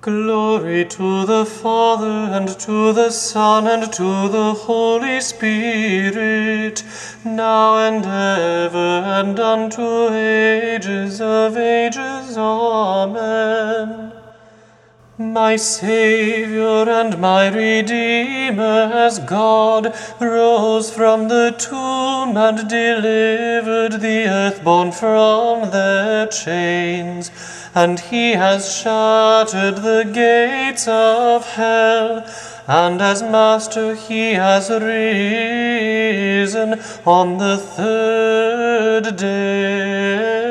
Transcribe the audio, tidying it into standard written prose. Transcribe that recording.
Glory to the Father, and to the Son, and to the Holy Spirit, now and ever, and unto ages of ages. Amen. My Saviour and my Redeemer, as God rose from the tomb and delivered the earthborn from their chains, and he has shattered the gates of hell, and as Master he has risen on the third day.